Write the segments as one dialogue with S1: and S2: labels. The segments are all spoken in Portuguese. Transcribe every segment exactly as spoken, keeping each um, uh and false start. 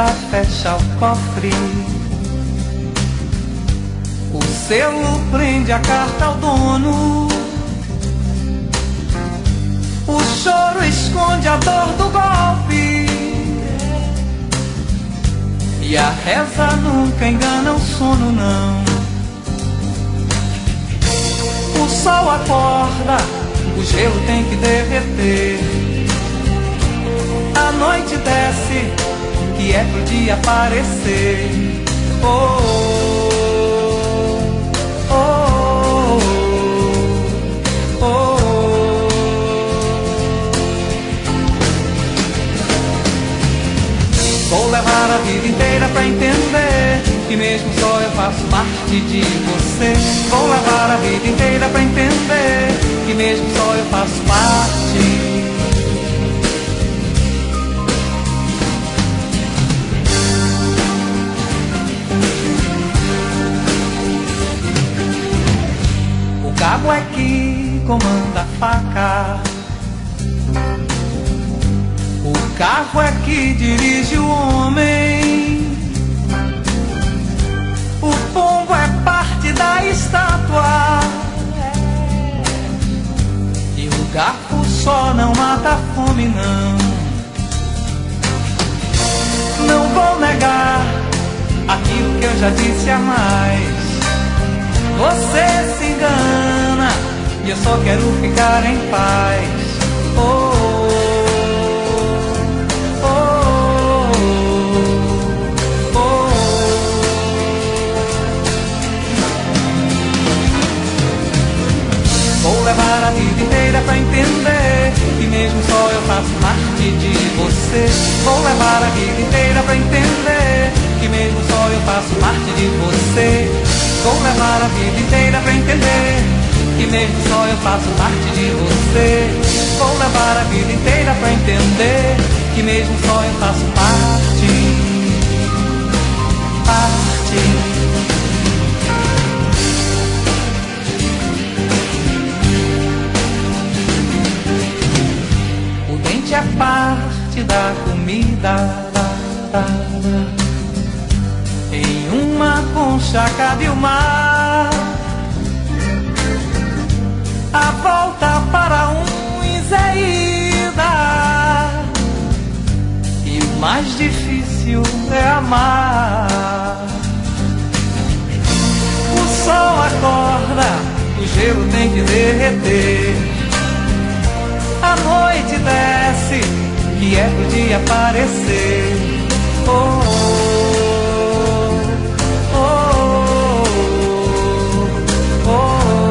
S1: porta fecha o cofre. O selo prende a carta ao dono. O choro esconde a dor do golpe. E a reza nunca engana o sono, não. O sol acorda, o gelo tem que derreter. A noite desce, que é pro dia aparecer. Oh, oh, oh, oh, oh. Vou levar a vida inteira pra entender que mesmo só eu faço parte de você. Vou levar a vida inteira pra entender que mesmo só eu faço parte. O cabo é que comanda a faca. O carro é que dirige o homem. O pombo é parte da estátua. E o garfo só não mata a fome, não. Não vou negar aquilo que eu já disse a mais. Você se engana e eu só quero ficar em paz. Oh, vou levar a vida inteira pra entender que mesmo só eu faço parte de você. Vou levar a vida inteira pra entender que mesmo só eu faço parte de você. Vou levar a vida inteira pra entender que mesmo só eu faço parte de você. Vou levar a vida inteira pra entender que mesmo só eu faço parte. Parte. É parte da comida, da, da, da. Em uma concha cabe o mar. A volta para uns é ida. E o mais difícil é amar. O sol acorda, o gelo tem que derreter. A noite desce, que é pro dia aparecer. Oh, oh, oh, oh, oh.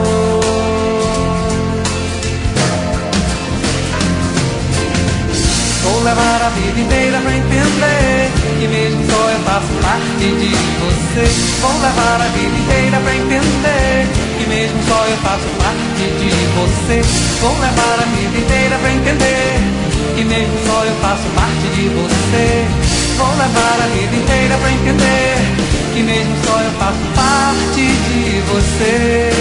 S1: Vou levar a vida inteira pra entender que mesmo só eu faço parte de você. Vou levar a vida inteira pra entender que mesmo só eu faço parte de você. Vou levar a vida inteira pra entender que mesmo só eu faço parte de você. Vou levar a vida inteira pra entender que mesmo só eu faço parte de você.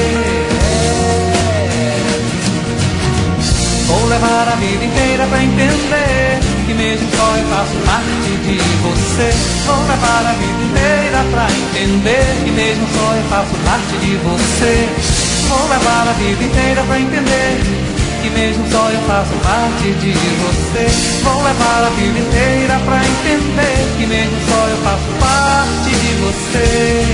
S1: Vou levar a vida inteira pra entender que mesmo só eu faço parte de você. Vou levar a vida inteira pra entender que mesmo só eu faço parte de você. Vou levar a vida inteira pra entender que mesmo só eu faço parte de você. Vou levar a vida inteira pra entender que mesmo só eu faço parte de você.